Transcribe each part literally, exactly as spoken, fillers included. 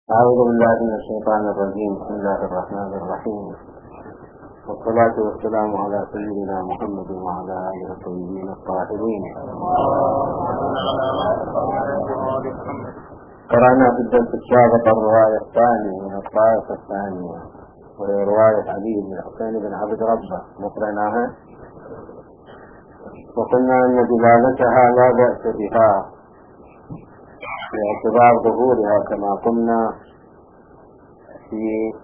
أعوذ بالله من الشيطان الرجيم. بسم الله الرحمن الرحيم، والصلاة والسلام على سيدنا محمد وعلى آله الطيبين الطاهرين. قرأنا في الدرس السابق الرواية الثانية من الطائفة الثانية، وهي رواية علي بن الحسين بن عبد ربه. نقرأناها وقلنا أن دلالتها لا بأس بها باعتبار ظهورها كما قلنا في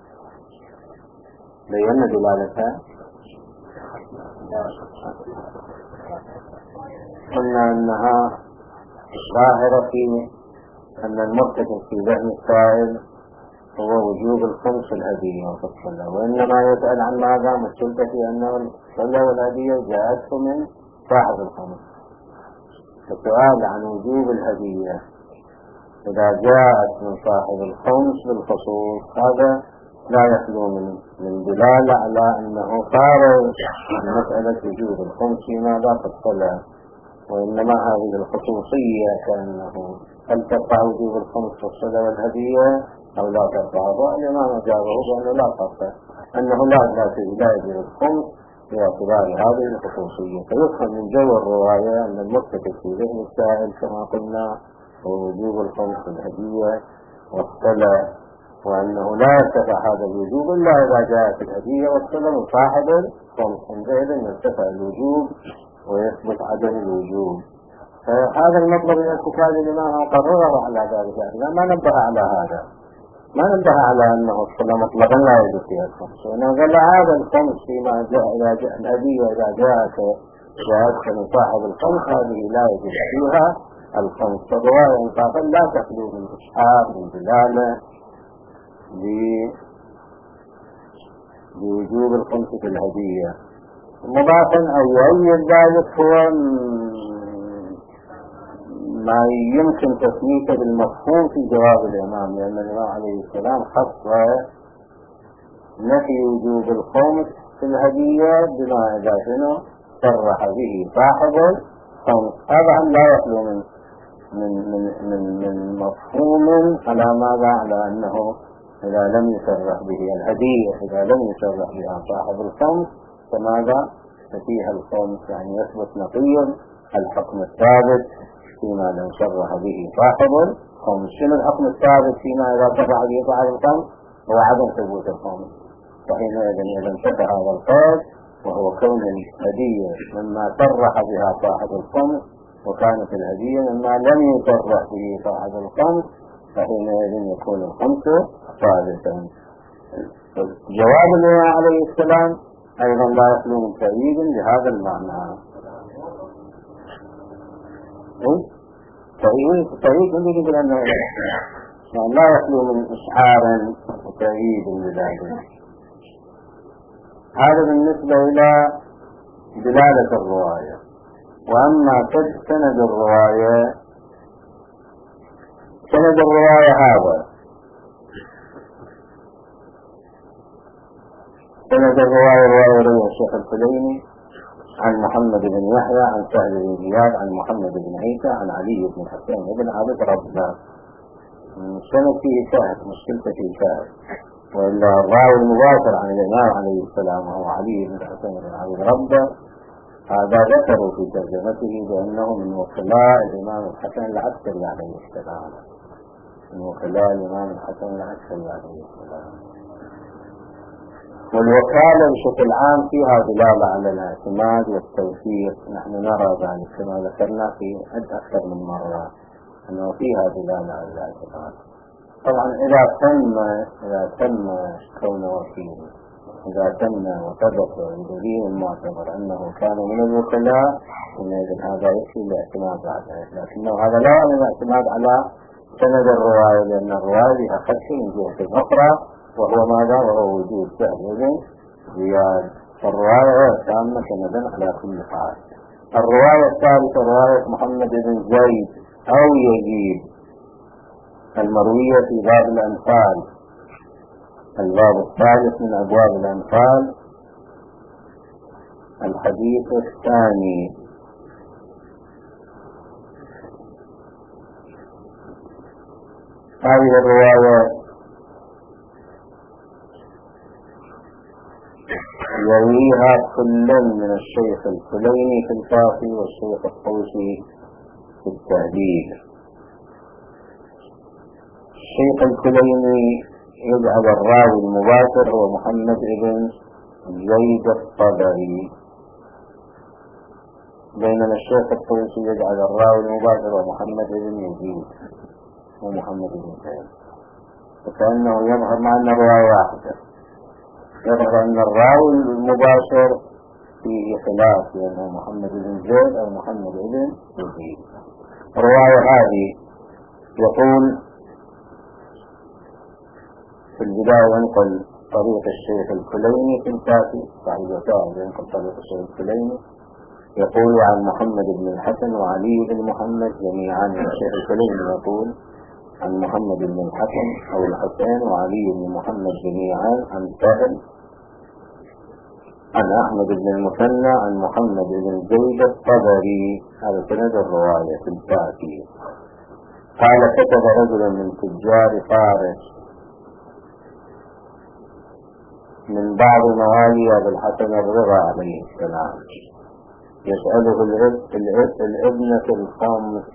بينا دلالتها. قلنا أنها ظاهرة في أن المرتكب في ذهن السائل هو وجوب الخمس الهدية والصلاة، وإنما يسأل عن ماذا مشكلة في أنه الصلاة والهدية جاءته من صاحب الخمس. السؤال عن وجوب الهدية إذا جاءت من صاحب الخمس بالخصوص هذا لا يخلو من من دلالة على أنه خارج عن مسألة وجوب الخمس فيما لا الصلاة، وإنما هذه الخصوصية كأنه هل تقع وجوب الخمس في الصلاة والهدية أو لا تقع. الإمام أجابه بأنه لا تقع، أنه لا لا يجوز الخمس باعتبار هذه الخصوصية. فيفهم من جو الرواية أن المرتكب في ذهن السائل كما قلنا ووجوب الخمس الهدية والصلاة، وأنه لا يرتفع هذا الوجوب إلا إذا جاءت الهدية والصلاة من صاحب الخمس، عندئذ يرتفع الوجوب ويثبت عدم الوجوب. فهذا المطلب من ارتكاب الإمام قرره على ذلك، لا ما نبه على هذا، ما نبه على أنه الصلاة مطلقا لا يجوز فيها الخمس، وإنه قال هذا الخمس فيما جاء إذا جاء الهدية إذا جاءت جاءت من صاحب الخمس هذه لا يجوز فيها الخمس. فالرواية انصافا لا تخلو من إسحاق من دلالة بوجوب الخمس في الهدية. مضافا أو يؤيد ذلك هو ما يمكن تسميته بالمفهوم في جواب الإمام، لأن الإمام عليه السلام خص نفي وجوب الخمس في الهدية بما إذا شنو صرح به صاحب الخمس. هذا لا يخلو من من من من من مفهوم على ماذا؟ على أنه إذا لم يصرح به الهدية إذا لم يصرح بها صاحب الخمس فماذا؟ ففيها الخمس، يعني يثبت نقيض الحكم الثابت فيما لم يصرح به صاحب الخمس. شنو الحكم الثابت فيما إذا صرح به صاحب الخمس؟ هو عدم ثبوت الخمس. فحينئذ إذا انتفى هذا القيد وهو كون الهدية مما صرح بها صاحب الخمس وكانت الهدية مما لم يصرح به صاحب الخمس، فحينئذ يكون الخمس ثابتا. جواب الإمام عليه السلام أيضا لا يخلو من تأييد لهذا المعنى. تأييد تأييد يقول أنه يعني لا يخلو من إشعار وتأييد لذلك. هذا بالنسبة إلى دلالة الرواية. وأما سند الرواية سند الرواية هذا سند الرواية رواية رواه الشيخ الكليني عن محمد بن يحيى عن سهل بن زياد عن محمد بن عيسى عن علي بن حسين بن عبد ربه. سند فيه شاهد، مشكلته فيه شاهد، وإلا الراوي المباشر عن الإمام عليه السلام وهو علي بن حسين بن عبد ربه هذا ذكروا في ترجمته بأنه من وكلاء الإمام الحسن العسكري عليه السلام، من وكلاء الإمام الحسن العسكري عليه السلام. والوكالة بشكل عام فيها دلالة على الاعتماد والتوثيق، نحن نرى ذلك كما ذكرنا في أكثر من مرة أنه فيها دلالة على الاعتماد. طبعا إذا تم إذا تم كون وكيل إذا تم وثبت بدليل المعتبر أنه كان من الوكلاء فإذا هذا يكفي الاعتماد على، لكنه هذا لا يعني الاعتماد على سند الرواية، لأن الرواية لها خدش من جهة أخرى وهو ماذا؟ وهو وجود سهل زياد. فالرواية تامة سندا على كل حال. الرواية الثالثة رواية محمد بن زيد أو يزيد المروية في باب الأنفال، الباب الثالث من أبواب الأنفال، الحديث الثاني. هذه الرواية يرويها كل من الشيخ الكليني في الكافي والشيخ الطوسي في التهذيب. الشيخ الكليني يجعل الراوي المباشر هو محمد بن زيد الطبري، بينما الشيخ الطوسي يجعل الراوي المباشر هو محمد بن يزيد ومحمد بن زيد، وكأنه يظهر مع أن الرواية واحدة، يظهر أن الراوي المباشر فيه خلاف لأنه محمد بن زيد أو محمد بن يزيد. الرواية هذه يقول في البداية ينقل طريق الشيخ الكليني في الكافي، صاحب الكافي ينقل طريق الشيخ الكليني، يقول عن محمد بن الحسن وعلي بن محمد جميعا. الشيخ الكليني يقول عن محمد بن الحسن أو الحسين وعلي بن محمد جميعا عن سهل عن أحمد بن المثنى عن محمد بن زيد الطبري. هذا سند الرواية في الكافي. قال كتب رجل من تجار فارس من بعض موالي أبي الحسن الرضا عليه السلام يسأله الابنة في الخامس،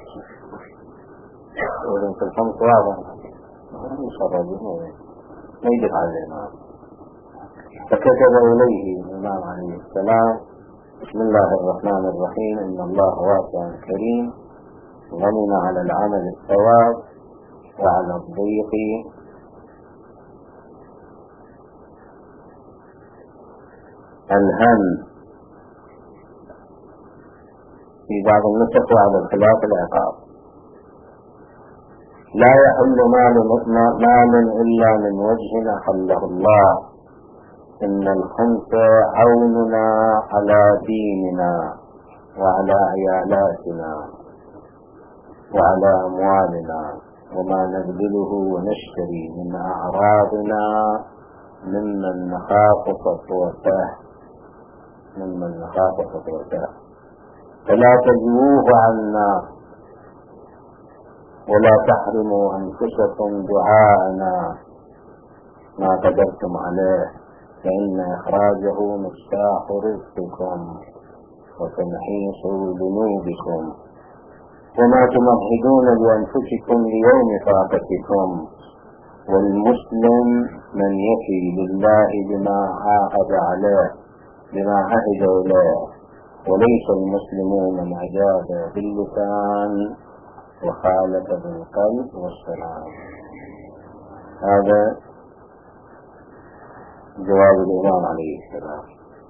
وإذن في الخامس واضح ما يجب علينا، فكتب إليه الإمام عليه السلام: بسم الله الرحمن الرحيم، إن الله واسع كريم غنم على العمل الثواب وعلى الضيق الهم، في بعض النسخ وعلى الخلاف العقاب. لا يحل مال مال إلا من وجه أحله الله، إن الخمس عوننا على ديننا وعلى عيالاتنا وعلى أموالنا، وما نبذله ونشتري من أعراضنا ممن نخاف خطوته ممن نخاف خطوته فلا تجووه عنا ولا تحرموا أنفسكم دعاءنا ما قدرتم عليه، فإن إخراجه مفتاح رزقكم وتمحيص ذنوبكم، وما تمهدون لأنفسكم ليوم فاقتكم. والمسلم من يفي لله بما عاهد عليه بما عهد إليه، وليس المسلمون من أجاب باللسان وخالف بالقلب والسلام. هذا جواب الإمام عليه السلام.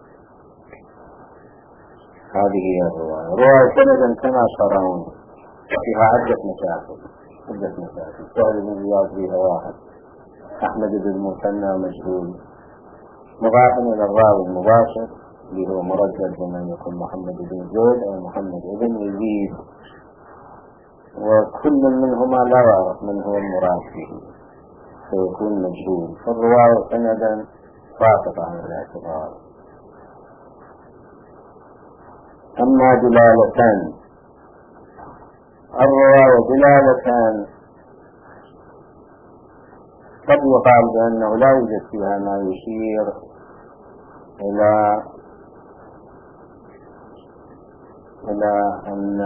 هذه هي الرواية. رواية سندا كما ترون فيها عدة مشاكل عدة مشاكل سهل بن زياد فيها واحد، أحمد بن المثنى مجهول، مضاف إلى الراوي المباشر اللي هو مرجل بمن يكون محمد بن زيد أو محمد بن يزيد، وكل منهما لا يعرف من هو المراد به فيكون مجهول، فالرواية سندا ساقطة عن الاعتبار. أما دلالتان، الرواية دلالتان قد يقال بأنه لا يوجد فيها ما يشير إلى إلى أن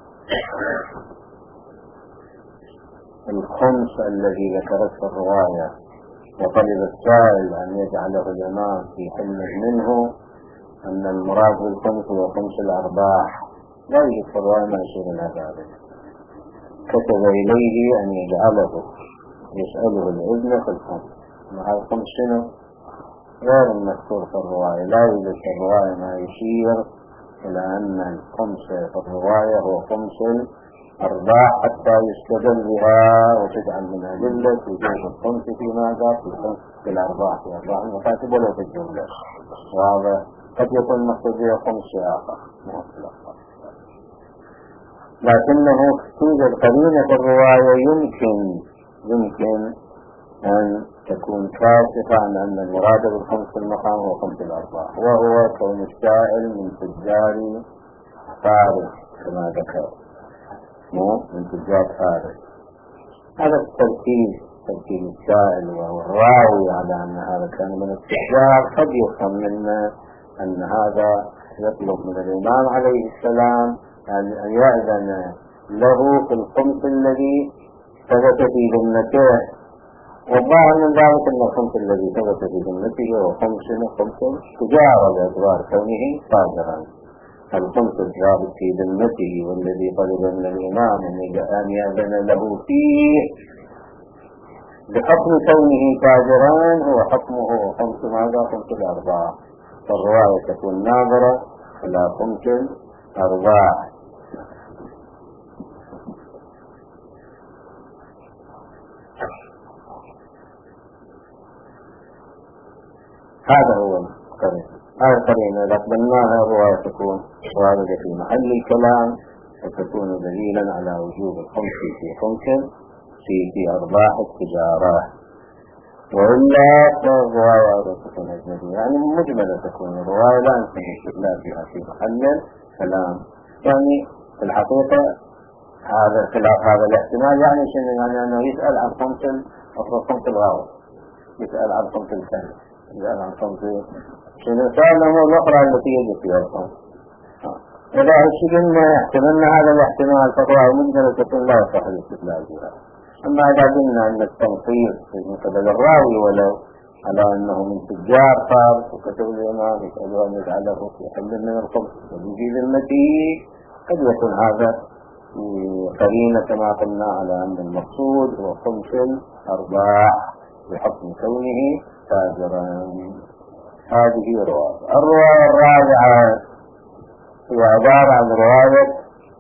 الخمس الذي ذكرته الرواية وطلب السائل أن يجعله الإمام في حل منه أن المراد بالخمس هو خمس الأرباح، لا يوجد في الرواية ما يشير إلى ذلك. كتب إليه أن يجعله يسأله الإذن في الخمس، مع الخمس شنو غير المذكور في الرواية، لا يوجد في الرواية ما يشير إلى أن الخمس في الرواية هو خمس الأرباح حتى يستدل بها وتجعل من أدلة وجود الخمس في ماذا في الخمس في الأرباح في أرباح المكاتب ولو في الجملة، وهذا قد يكون مقصود به خمس آخر مطلق، لكنه توجد قرينة في الرواية يمكن يمكن أن تكون كاشفة عن أن المراد بالخمس في المقام هو خمس الأرباح، وهو كون السائل من تجار فارس كما ذكر، مو من تجار فارس. هذا التركيز ترتيب السائل وهو الراوي على أن هذا كان من التجار، قد يفهم منا أن هذا يطلب من الإمام عليه السلام أن يأذن له في الخمس الذي ثبت في ذمته. والظاهر من ذلك أن الخمس الذي ثبت في ذمته هو خمس خمس تجارة باعتبار كونه صادرا. الخمس الثابت في ذمته والذي طلب من الإمام أن يأذن له فيه بحكم كونه تاجرا هو حكمه خمس ماذا؟ خمس الأرباع. فالرواية تكون ناظرة إلى خمس الأرباع. هذا هو القرين. هذا القرين إذا قبلناها الرواية تكون واردة في محل الكلام وتكون دليلا على وجوب الخمس في خمس في في أرباح التجارة. وإلا فالرواية تكون أجنبية، يعني مجملة تكون الرواية لا يمكن الاستدلال فيها في محل الكلام. يعني في الحقيقة هذا خلاف هذا الاحتمال يعني شنو؟ يعني أنه يسأل عن خمس أفضل خمس الغاوة، يسأل عن خمس الكلام، يسأل عن خمس شنو سأل الأمور الأخرى التي يجب فيها الخمس. إذا أشكلنا احتملنا هذا الاحتمال فالرواية مجملة تكون لا يصح الاستدلال فيها. أما إذا قلنا أن التنصير من قبل الراوي ولو على أنه من تجار فارس وكتب الإمام يسأله أن يجعله في حل من الخمس ويجي ذمته، قد يكون هذا قرينة كما قلنا على أن المقصود هو خمس الأرباع بحكم كونه تاجرا. هذه رواية. الرواية الرابعة هي عبارة عن رواية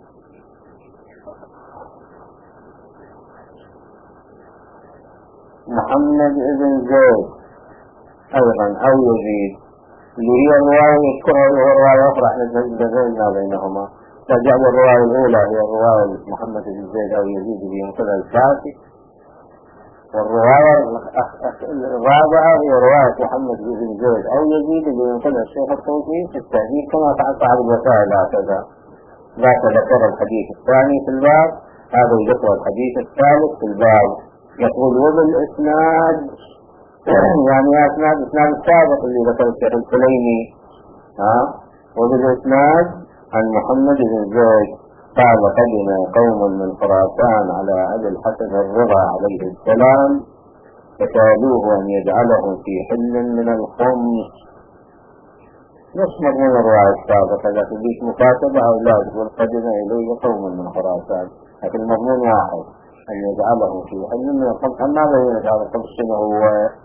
محمد بن زيد أيضا أو يزيد، اللي هي الرواية يذكرها وهي الرواية أخرى احنا بذلنا بينهما. فجعل الرواية الأولى هي الرواية محمد بن زيد أو يزيد اللي ينقلها الكافي، والرواية الرابعة هي رواية محمد بن زيد أو يزيد اللي ينقلها الشيخ الطوسي في التهذيب كما فعل صاحب الوسائل. هكذا ذاك ذكر الحديث الثاني في الباب، هذا يذكر الحديث الثالث في الباب. يقول وبالإسناد يعني أسناد إسناد السابق اللي ذكر الشيخ الكليني، ها وبالإسناد عن محمد بن زيد قال قدم قوم من خراسان على أبي الحسن الرضا عليه السلام فسألوه أن يجعله في حل من الخمس. نصمر من الرواية السابقة لكن ليش مكاتبة أو لا تقول قدم إليه قوم من خراسان، لكن المضمون واحد أن يجعله في حل من الخمس. أما ماذا يجعل الخمس شنو هو؟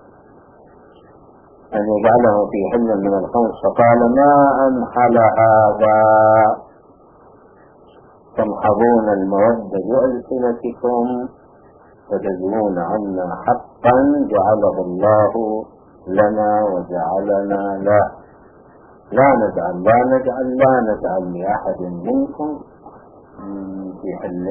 أن يجعله في حل من الخمس. فقال ما أنحل هذا تمحضون المودة بألسنتكم وتجنون عنا حقا جعله الله لنا وجعلنا له، لا نجعل لا نجعل لا نجعل لأحد منكم في حل.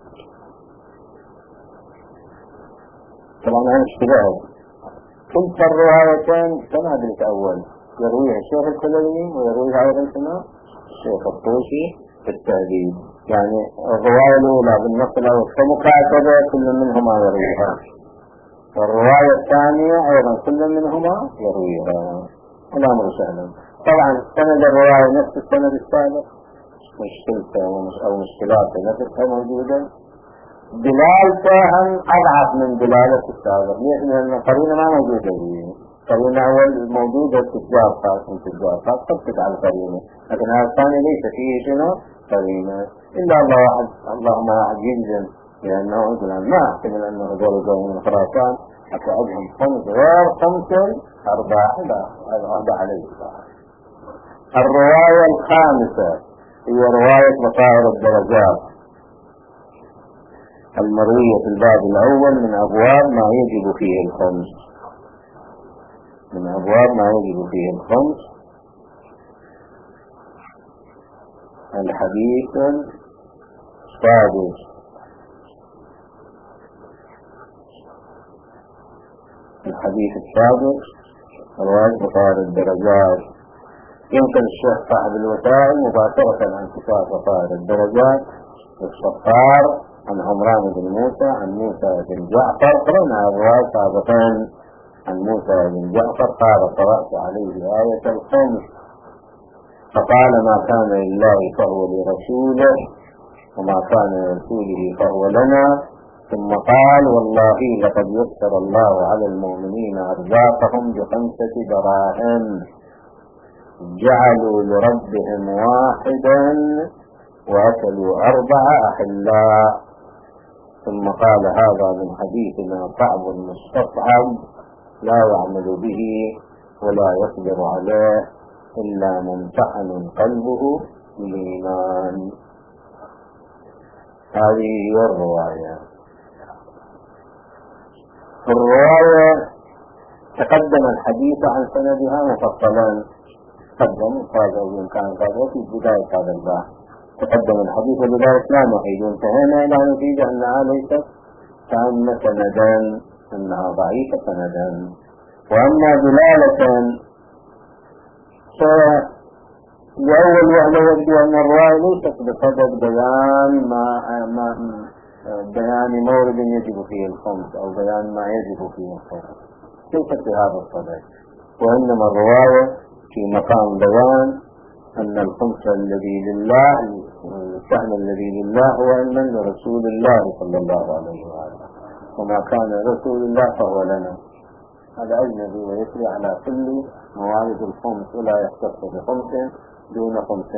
طبعا هذا اشتباه. كلتا الروايتين كما أدرك أول يرويها الشيخ الكليني ويرويها أيضا الشيخ الطوسي في التهذيب. يعني الرواية الأولى بالنقل أو كمكاتبة كل منهما يرويها، والرواية الثانية أيضا كل منهما يرويها. الأمر سهل. طبعا سند الرواية نفس السند السابق، مشكلته أو مشكلات نفسها موجودة. دلالته هم أضعف من دلالة السابق، لأن القرينة ما موجودة فيه. القرينة أول موجودة تجار خاص من تجار خاص تبقى على القرينة، لكن هذا الثاني ليس فيه شنو قرينة إلا الله واحد. اللهم واحد يلزم، لأنه مثلا ما احتمل أنه هذول جاءوا من خراسان حتى عندهم خمس غير خمس أرباع. لا هذا عليه الصلاة. الرواية الخامسة هي رواية مصائر الدرجات المروية في الباب الأول من أبواب ما يجب فيه الخمس، من أبواب ما يجب فيه الخمس. الحديث السادس الحديث السادس رواية مصائر الدرجات. يمكن الشيخ صاحب الوسائل مباشرة عن كتاب مصائر الدرجات الصفار عن عمران بن موسى عن موسى بن جعفر. قرأنا الرواية سابقا عن موسى بن جعفر قال قرأت عليه آية الخمس فقال ما كان لله فهو لرسوله وما كان لرسوله فهو لنا. ثم قال والله لقد يسر الله على المؤمنين أرزاقهم بخمسة دراهم جعلوا لربهم واحدا وأكلوا أربع أحلاء. ثم قال هذا من حديثنا صعب مستصعب لا يعمل به ولا يقدر عليه إلا ممتحن قلبه بالإيمان. هذه هي الرواية. الرواية تقدم الحديث عن سندها مفصلا، تقدم هذا وإن كان هذا في بداية هذا الباب تقدم الحديث ولذلك لا نعيد. انتهينا إلى نتيجة أنها ليست تامة سندا، أنها ضعيفة سندا. وأما دلالة فلأول وهلة يبدو أن الرواية ليست بصدد بيان ما, ما بيان مورد يجب فيه الخمس أو بيان ما يجب فيه الخمس، ليست بهذا الصدد، وإنما الرواية في مقام بيان أن الخمس الذي لله الشأن الذي لله هو أن لرسول الله صلى الله عليه وآله وما كان رسول الله فهو لنا. هذا أجنبي ويسري على كل موارد الخمس ولا يختص بخمس دون خمس.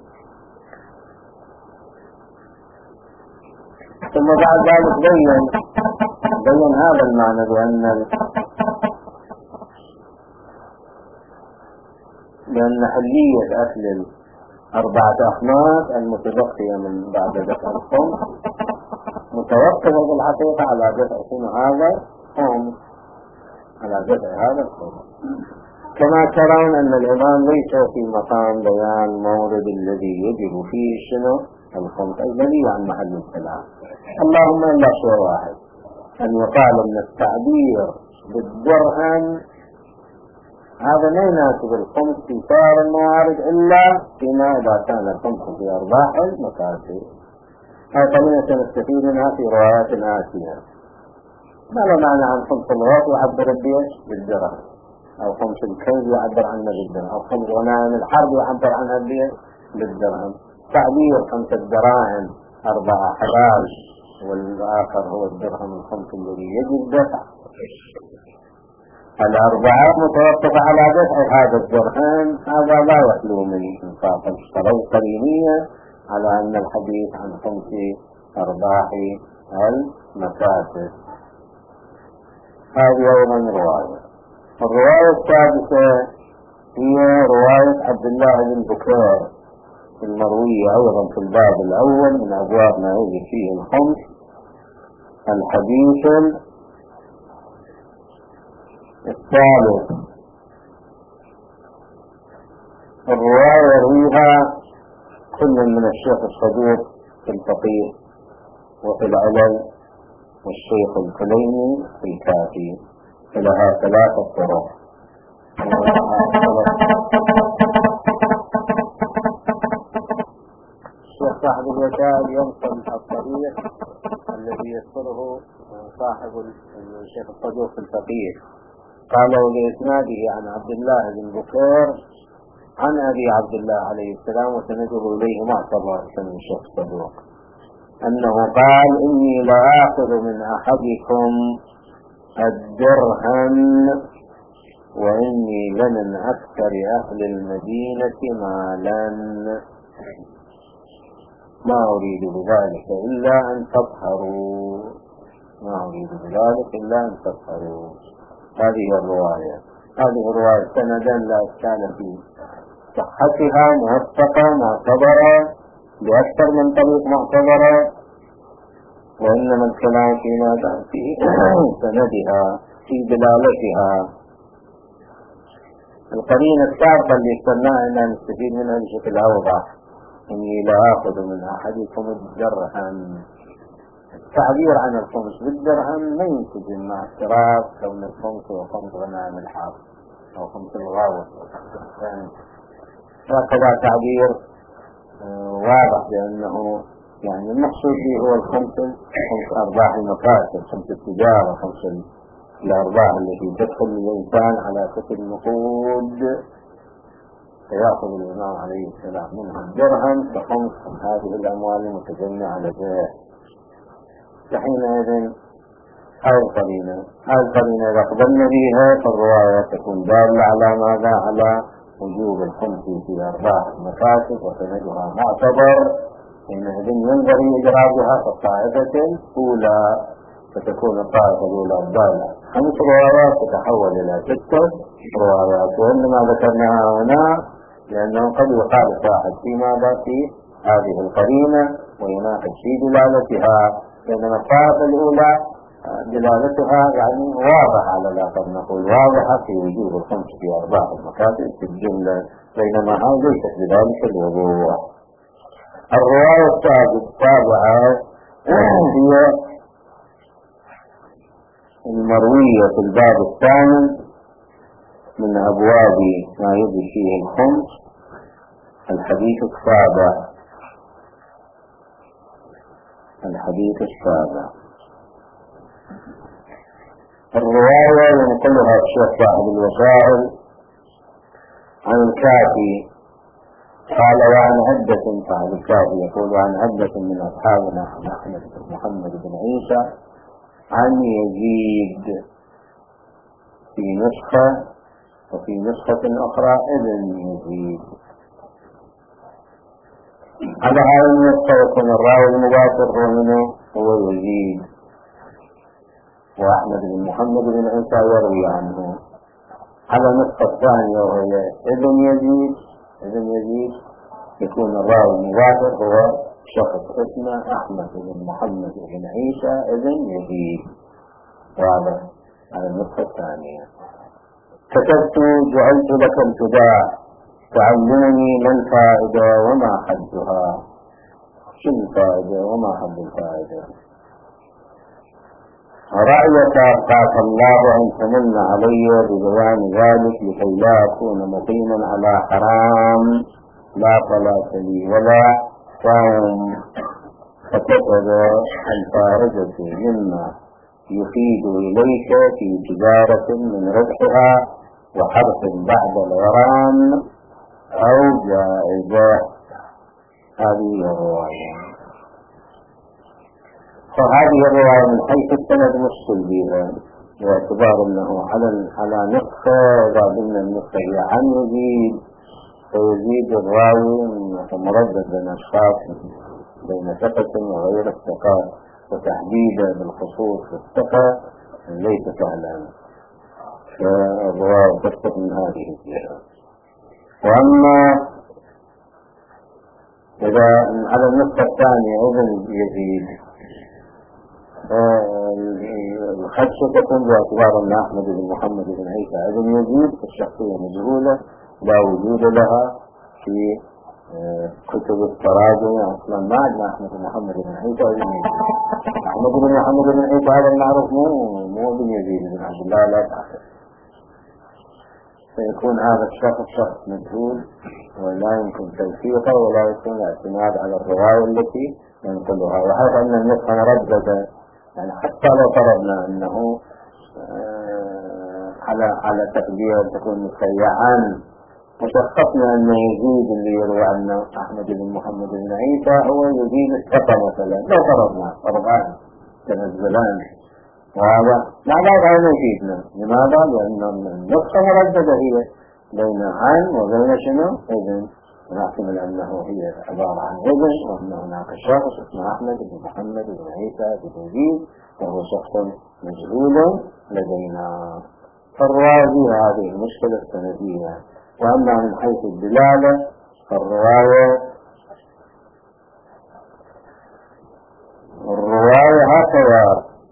ثم بعد ذلك بين بين هذا المعنى بأن بأن حلية أكل الأربعة أخماس المتبقية من بعد دفع الخمس متوقفة بالحقيقة على دفع شنو هذا الخمس، على دفع هذا الخمس. كما ترون أن الإمام ليس في مقام بيان مورد الذي يجب فيه شنو الخمس الذي عن محل الخلاف، اللهم إلا شيء واحد أن يقال أن التعبير بالدرهم هذا لا يناسب الخمس في سائر الموارد إلا فيما إذا كان الخمس في أرباح المكاسب. هذا قلنا سنستفيد منها في روايات آتية. ما له معنى عن خمس الغوث يعبر بيش بالدرهم، أو خمس الكنز يعبر عنه بالدرهم، أو خمس غنائم الحرب يعبر عنها بيش بالدرهم. تعبير خمس الدراهم أربعة حلال والآخر هو الدرهم الخمس الذي يجب دفع. الأربعة متوقفة على دفع هذا الدرهم، هذا لا يخلو من إنصاف الشرعي قرينية على أن الحديث عن خمس أرباح المكاسب. هذه أيضا رواية. الرواية السادسة هي رواية عبد الله بن بكير المروية أيضا في الباب الأول من أبواب ما يجب فيه الخمس. الحديث الثالث الرواية يرويها كل من الشيخ الصدوق في الفقيه وفي العلل والشيخ الكليني في الكافي، لها ثلاثة طرق. الشيخ صاحب الوسائل ينقل الطريق الذي يذكره صاحب الشيخ الصدوق في الفقيه، قالوا لإسناده عن عبد الله بن بكير عن أبي عبد الله عليه السلام وسنده إليه معتبر من الشيخ الصدوق أنه قال إني لآخذ من أحدكم الدرهم وإني لمن أكثر أهل المدينة مالا، ما أريد بذلك إلا أن تطهروا، ما أريد بذلك إلا أن تطهروا. هذه الرواية هذه الرواية سندا لا إشكال فيه، صحتها موثقة معتبرة بأكثر من طريق معتبرة، وإنما الكلام فيما في سندها في دلالتها. القرينة السابقة اللي استناها أن نستفيد منها بشكل أوضح إني لا آخذ من أحدكم الدرهم. التعبير عن الخمس بالدرهم لا ينسجم مع اعتراف كون الخمس وخمس غنائم الحرب أو خمس الغاوة، يعني هكذا تعبير واضح بأنه يعني المقصود به هو الخمس خمس أرباح المكاسب، خمس التجارة، خمس الأرباح التي تدخل الإنسان على شكل نقود، فيأخذ الإمام عليه السلام منها الدرهم كخمس هذه الأموال المتجمعة على البيع. فحينئذ هذه القرينة هذه القرينة إذا قبلنا بها فالرواية تكون دالة على ماذا؟ على وجوب الخمس في أرباح المكاسب وسندها معتبر، حينئذ ينظر إجرابها فالطائفة الأولى فتكون الطائفة الأولى الضالة خمس روايات تتحول إلى ستة روايات. وإنما ذكرناها هنا لأنه قد يقال واحد في ماذا؟ في هذه القرينة ويناقض في دلالتها، لأنما الطائفة الأولى دلالتها يعني واضحة على الأقل نقول واضحة في وجوب الخمس في أرباح المكاسب في الجملة، بينما هذه ليست بذلك الوضوح. الرواية السابعة هي المروية في الباب الثامن من أبواب ما يجب فيه الخمس، الحديث السابع الحديث السابع الرواية ينقلها الشيخ صاحب الوسائل عن الكافي قال وعن عدة، صاحب الكافي يقول عن عدة من أصحابنا أحمد بن محمد بن عيسى عن يزيد في نسخة وفي نسخة أخرى ابن يزيد. على هذا النسخة يكون الراوي المباشر هو منه هو يزيد، وأحمد بن محمد بن عيسى يروي عنه. على النسخة الثانية وهي ابن يزيد ابن يزيد يكون الراوي المباشر هو شخص اسمه أحمد بن محمد بن عيسى ابن يزيد. وهذا على النسخة الثانية. كتبت جعلت لك ابتداء تعلمني ما الفائدة وما حدها. شو الفائدة وما حد الفائدة؟ رأيك أبقاك الله أن تمن علي ببيان ذلك لكي لا أكون مقيما على حرام لا صلاة لي ولا صوم. فكتب الفائدة مما يفيد إليك في تجارة من ربحها وحرف بعد الغرام أو جائزة. هذه الرواية. فهذه الرواية من حيث السند مشكل بها باعتبار أنه على على نسخة قابلنا النسخة هي عن يزيد، فيزيد الراوي مردد بين أشخاص بين ثقة وغير الثقة، وتحديده بالخصوص في الثقة ليس سهلا، فالرواية تسقط من هذه الجهة. وأما إذا على النسخة الثانية ابن يزيد الخدشة تكون باعتبار أن أحمد بن محمد بن عيسى ابن يزيد الشخصية مجهولة لا وجود لها في كتب التراجم. أصلا ما عندنا أحمد بن محمد بن عيسى ابن يزيد. أحمد بن محمد بن عيسى هذا المعروف مو مو ابن يزيد بن عبد الله لا تأخر، فيكون هذا الشخص شخص مجهول ولا يمكن توثيقه ولا يكون الاعتماد على الرواية التي ينقلها. وهذا أن النسخة مرددة، يعني حتى لو فرضنا أنه على على تقدير تكون مسيعا وشخصنا أن يزيد اللي يروى عنه أحمد بن محمد بن عيسى هو يزيد الثقة مثلا، لو فرضنا فرضان تنزلان وهذا لا لا غير يفيدنا. لماذا؟ لأن النسخة مرددة هي بين عن وبين شنو إذن، ونحتمل أنه هي عبارة عن إذن وأن هناك شخص اسمه أحمد بن محمد بن عيسى بن يزيد وهو شخص مجهول لدينا. فالرواية هذه المشكلة السندية. وأما من حيث الدلالة فالرواية الرواية هكذا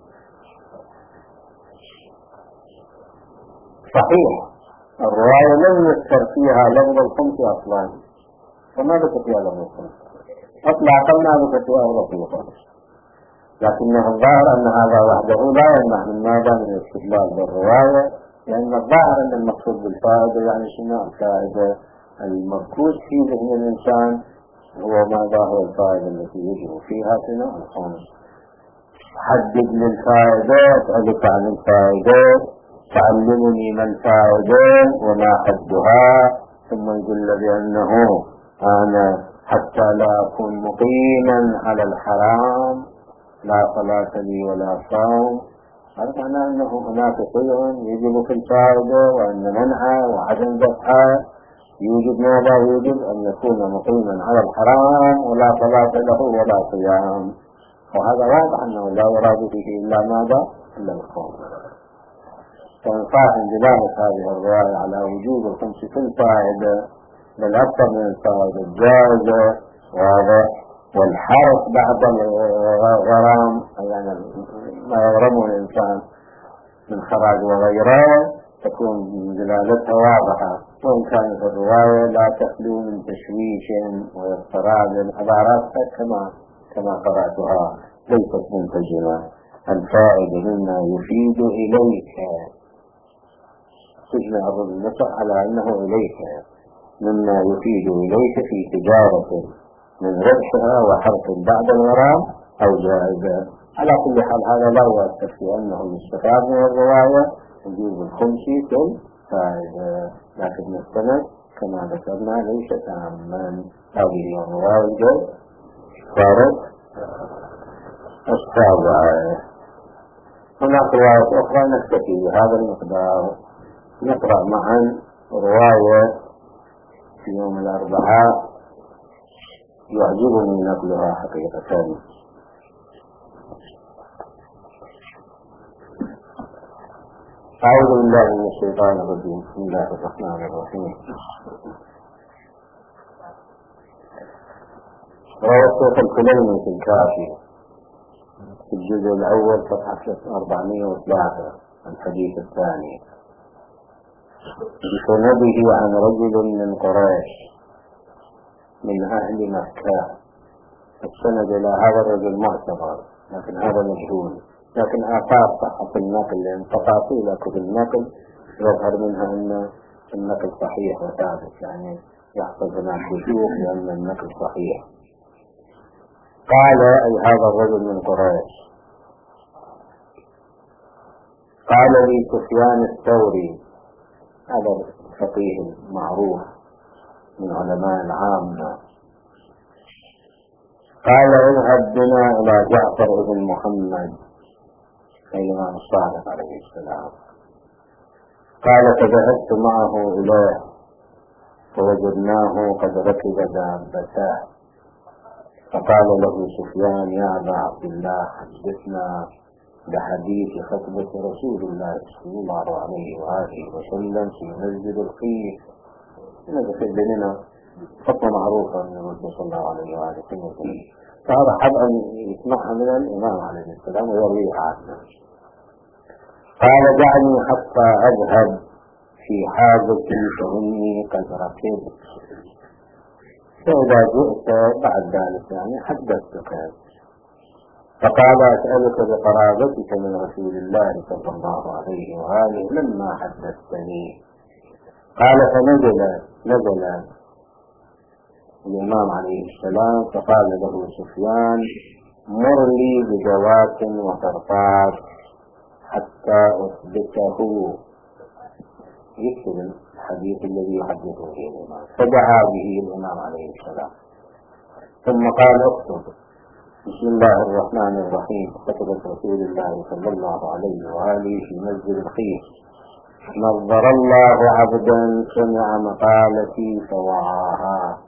صحيح. الرواية لم يذكر فيها لفظ الخمس أصلا، فما ذكر فيها لفظ الخمس أطلع قلنا ذكر فيها رفيقا، لكنه الظاهر أن هذا وحده لا يمنع من ماذا من الاستدلال بالرواية، لأن الظاهر أن المقصود بالفائدة يعني شنو الفائدة المركوز في ذهن الإنسان هو ماذا هو الفائدة التي يجب فيها في نوع الخامس. حدد لي الفائدة، أسألك عن الفائدة، تعلمني ما الفائدة وما حدها، ثم يقول بأنه أنا حتى لا أكون مقيما على الحرام لا صلاة لي ولا صوم. هذا معناه أنه هناك شيء يجب في الفائدة، وأن منعه وعدم دفعه يوجد ماذا يوجب أن يكون مقيما على الحرام ولا صلاة له ولا صيام. وهذا واضح أنه لا يراد فيه إلا ماذا؟ إلا القوم. فإنصاف دلالة هذه الرواية على وجوب الخمس في الفائدة بل أكثر من الفائدة الجائزة وهذا والحرص بعد الغرام، يعني ما يغرمه الإنسان من خراج وغيره تكون دلالتها واضحة، وإن كانت الرواية لا تخلو من تشويش واضطراب العبارات كما كما قرأتها ليست منتجمة. الفائدة مما يفيد إليك، تجمع النص على أنه إليك، مما يفيد إليك في تجارة من ربحها وحرف بعد الغرام أو جائزة. على كل حال هذا لا يؤثر في أنه يستفاد من الرواية وجوب الخمس في الفائدة، لكن السند كما ذكرنا ليس تاما. هذه الرواية الجائزة صارت السابعة. هناك رواية أخرى نكتفي بهذا المقدار. نقرأ معا رواية في يوم الأربعاء يعجبني نقلها حقيقة. أعوذ بالله من الشيطان الرجيم. بسم الله الرحمن الرحيم. روى الشيخ الكليني في الكافي في الجزء الأول صفحة أربعمائة وثلاثة الحديث الثاني بسنده عن رجل من قريش من أهل مكة. السند إلى هذا الرجل معتبر لكن هذا مجهول، لكن آثار صحة النقل لأن تفاصيل كتب النقل يظهر منها أن النقل صحيح وثابت، يعني يحصل هناك وجوه لأن النقل صحيح. قال أي هذا الرجل من قريش قال لي سفيان الثوري، هذا فقيه معروف من علماء العامة، قال اذهب بنا إلى جعفر بن محمد الإمام الصادق عليه السلام. قال فذهبت معه إليه فوجدناه قد ركب دابته، فقال له سفيان يا أبا عبد الله حدثنا بحديث خطبة رسول الله صلى الله عليه وآله وسلم في مسجد الخيف. نذكر بيننا خطبة معروفة من الرسول صلى الله عليه وآله وسلم، فهذا حب أن يسمعها من الإمام عليه السلام ويرويها عنه. قال دعني حتى أذهب في حاجتي فإني قد ركبت، فإذا جئت بعد ذلك يعني حدثتك. فقال أسألك بقرابتك من رسول الله صلى الله عليه وآله لما حدثتني. قال فنزل نزل الإمام عليه السلام فقال له سفيان مر لي بجوات وقرطاس حتى أثبته، يكتب الحديث الذي يحدثه به الإمام. فدعا به الإمام عليه السلام ثم قال اكتب بسم الله الرحمن الرحيم خطبة رسول الله صلى الله عليه وآله في مسجد الخيف. نظر الله عبدا سمع مقالتي فوعاها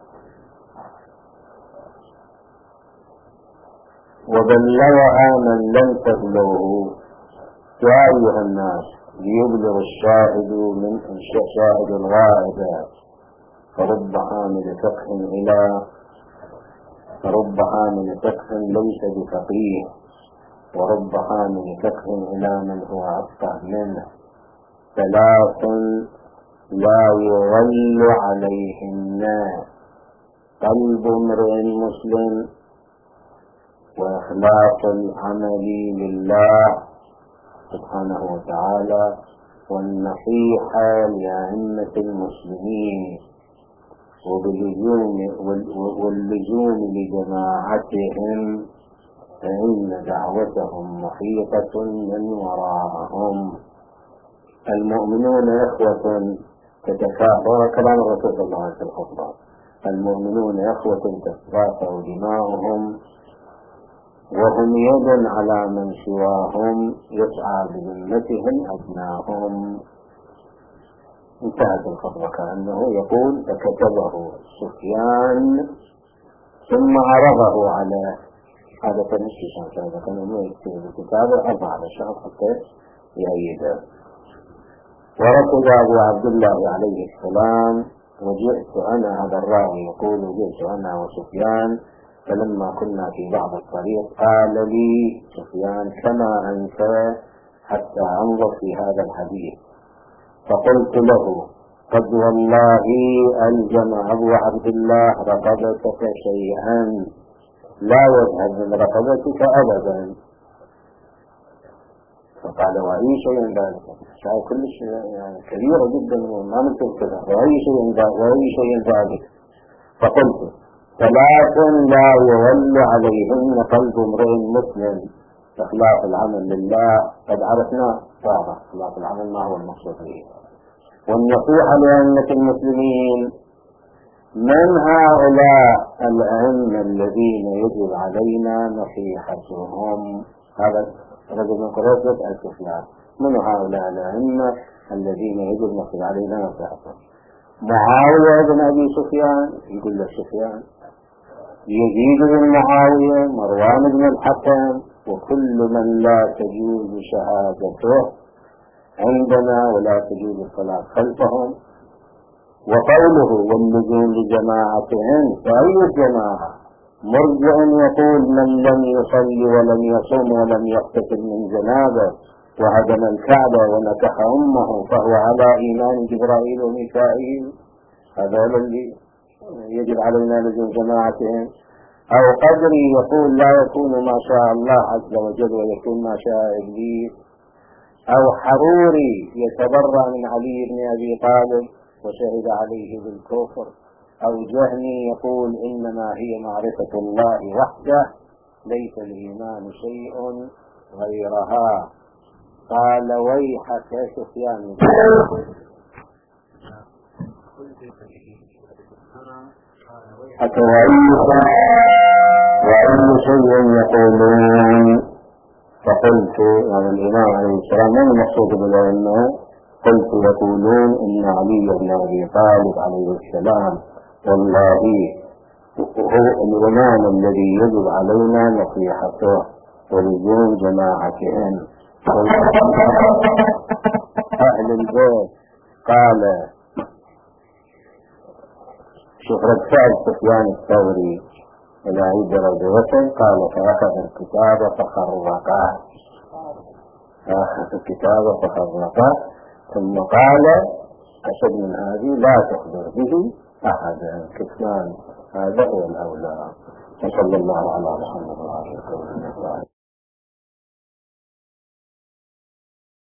وبلغها من لم تبلغه. يا أيها الناس ليبلغ الشاهد من الشاهد الغائب، فرب حامل فقه إلى فرب حامل فقه ليس بفقيه، ورب حامل فقه إلى من هو أفقه منه. ثلاث لا يغل عليهن قلب امرئ مسلم، وإخلاص العمل لله سبحانه وتعالى، والنصيحة لأئمة المسلمين. وباللزوم واللزوم لجماعتهم، فإن دعوتهم محيطة من وراءهم. المؤمنون إخوة تتكافى، كلام الرسول صلى الله عليه وسلم في الخطبة، المؤمنون إخوة تتكافى دماؤهم وهم يد على من سواهم يسعى بذمتهم أبناهم. انتهت الخطبة كأنه يقول فكتبه سفيان ثم عرضه على هذا تنشي شان هذا كان ما يكتب الكتاب أربعة على شهر حتى يأيده. وركض أبو عبد الله عليه السلام وجئت أنا، هذا الراوي يقول جئت أنا وسفيان فلما كنا في بعض الطريق قال لي سفيان كما أنت حتى أنظر في هذا الحديث، فقلت له قد والله ألجم أبو عبد الله رقبتك شيئا لا يذهب من رقبتك أبدا. فقال وأي شيء ذلك، شيء كل شيء يعني كبيرة جدا ما نكتب كذا، وأي شيء وأي شيء ذلك. فقلت ثلاث لا يول عليهن قلب امرئ مسلم، إخلاص العمل لله قد عرفنا واضح، إخلاص العمل ما هو المقصود به، والنصيحة لأئمة المسلمين. من هؤلاء الأئمة الذين يجب علينا نصيحتهم؟ هذا رجل من قريش يسأل سفيان من هؤلاء الأئمة الذين يجب نصيحة علينا نصيحتهم؟ معاوية بن أبي سفيان، يقول له سفيان، يزيد بن معاوية، مروان بن الحكم، وكل من لا تجوز شهادته عندنا ولا تجوز الصلاة خلفهم. وقوله واللزوم لجماعتهم، فأي جماعة؟ مرجع يقول من لم يصلي ولم يصوم ولم يغتسل من جنابه وهدم الكعبة ونكح أمه فهو على إيمان جبرائيل وميكائيل، هذا الذي يجب علينا لزوم جماعتهم. أو قدري يقول لا يكون ما شاء الله عز وجل ويكون ما شاء إبليس. أو حروري يتبرأ من علي بن أبي طالب وشهد عليه بالكفر. أو جهني يقول إنما هي معرفة الله وحده ليس الإيمان شيء غيرها. قال ويحك يا سفيان، حتى وأي شيء يقولون. فقلت يعني الإمام عليه السلام من المقصود بالأئمة؟ قلت يقولون إن علي بن أبي طالب عليه السلام والله هو الإمام الذي يجب علينا نصيحته ولزوم جماعتهم أهل البيت. قال شوف رد فعل سفيان الثوري إلى أي درجة وصل. قال فأخذ الكتاب فخرقه، أخذ الكتاب فخرقه ثم قال أشد من هذه لا تخبر به أحدا، كتمان هذا هو الأولى. وصلى الله على محمد وعلى آله وصحبه.